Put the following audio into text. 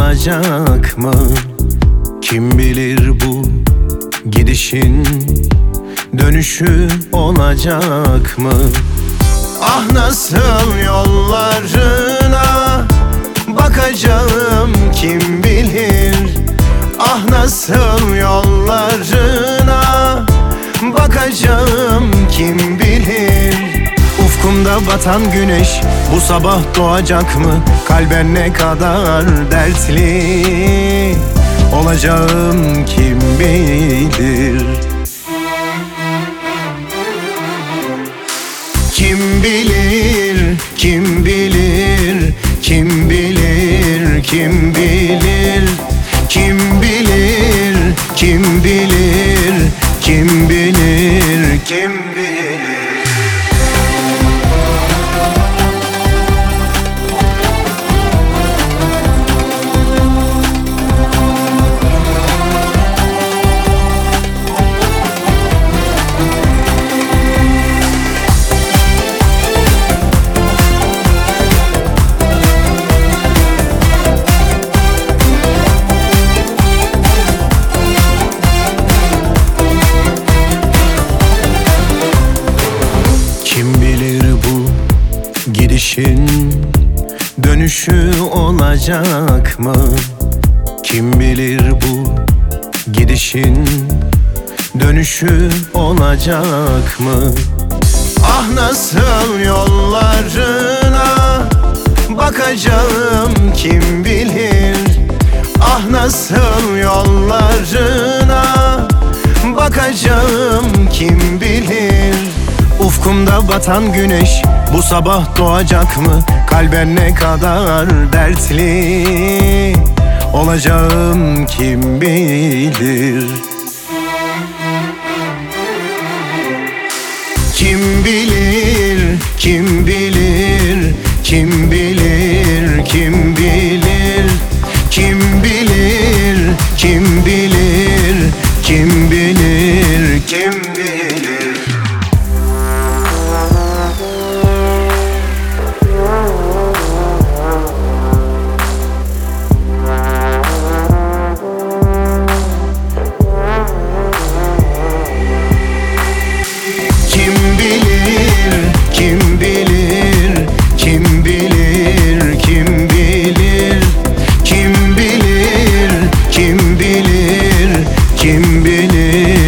olacak mı? Kim bilir bu gidişin dönüşü olacak mı? Ah nasıl yollarına bakacağım kim bilir. Ah nasıl yollarına bakacağım kim bilir. Ufkumda batan güneş bu sabah doğacak mı? Kalben ne kadar dertli olacağım kim bilir. Kim bilir, kim bilir, kim bilir, kim bilir, kim bilir, kim bilir, kim bilir, kim bilir. Kim bilir bu gidişin dönüşü olacak mı? Kim bilir bu gidişin dönüşü olacak mı? Ah nasıl yollarına bakacağım kim bilir. Ah nasıl yollarına bakacağım kim bilir. Ufkumda batan güneş bu sabah doğacak mı? Kalben ne kadar dertli olacağım kim bilir. Kim bilir, kim bilir, kim bilir, kim bilir, kim bilir, kim bilir, kim bilir, kim bilir. Kim bilir, kim bilir, kim bilir, kim bilir, kim bilir, kim bilir, kim bilir.